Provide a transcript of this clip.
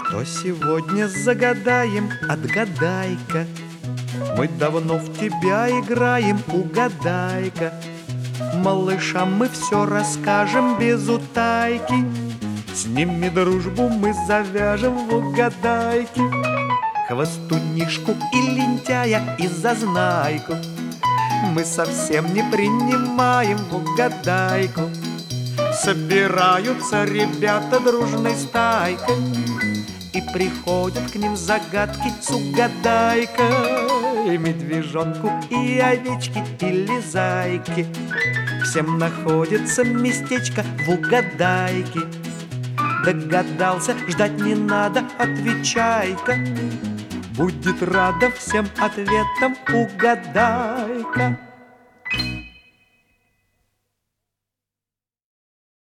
Что сегодня загадаем, отгадай-ка. Мы давно в тебя играем, угадай-ка. Малышам мы все расскажем без утайки. С ними дружбу мы завяжем в угадайке. Хвостунишку и лентяя, и зазнайку мы совсем не принимаем в угадайку. Собираются ребята дружной стайкой и приходят к ним загадки с угадайкой. И медвежонку, и овечки, или зайки всем находится местечко в угадайке. Догадался, ждать не надо, отвечай-ка. Будет рада всем ответам угадайка.